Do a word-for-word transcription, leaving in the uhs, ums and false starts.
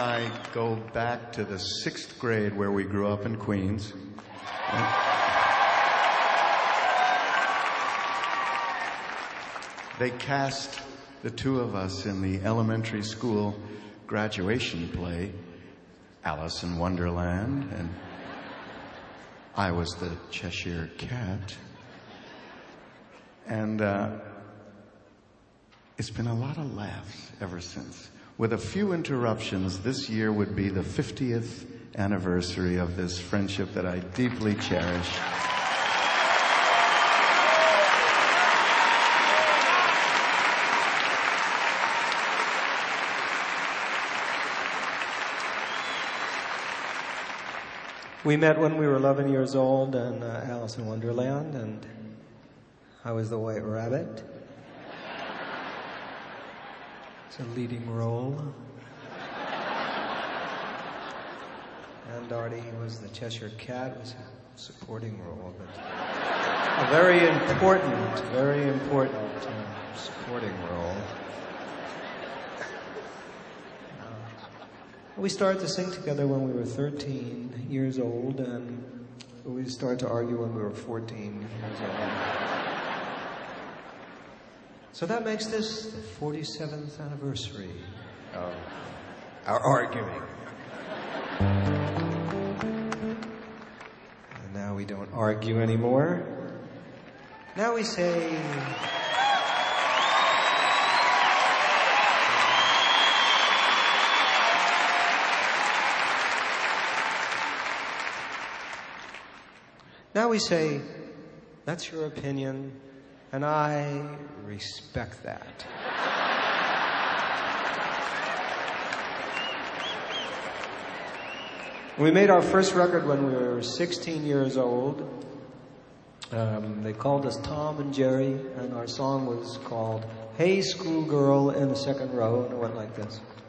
I go back to the sixth grade where we grew up in Queens. They cast the two of us in the elementary school graduation play, Alice in Wonderland, and I was the Cheshire Cat. And uh, it's been a lot of laughs ever since. With a few interruptions, this year would be the fiftieth anniversary of this friendship that I deeply cherish. We met when we were eleven years old in uh, Alice in Wonderland, and I was the White Rabbit. It's a leading role. And Artie was the Cheshire Cat, it was a supporting role, but a very important, very important uh, supporting role. We started to sing together when we were thirteen years old, and we started to argue when we were fourteen years old. So that makes this the forty-seventh anniversary of our arguing. And now we don't argue anymore. Now we say... Now we say, that's your opinion, and I respect that. We made our first record when we were sixteen years old. Um, they called us Tom and Jerry, and our song was called Hey Schoolgirl in the Second Row, and it went like this.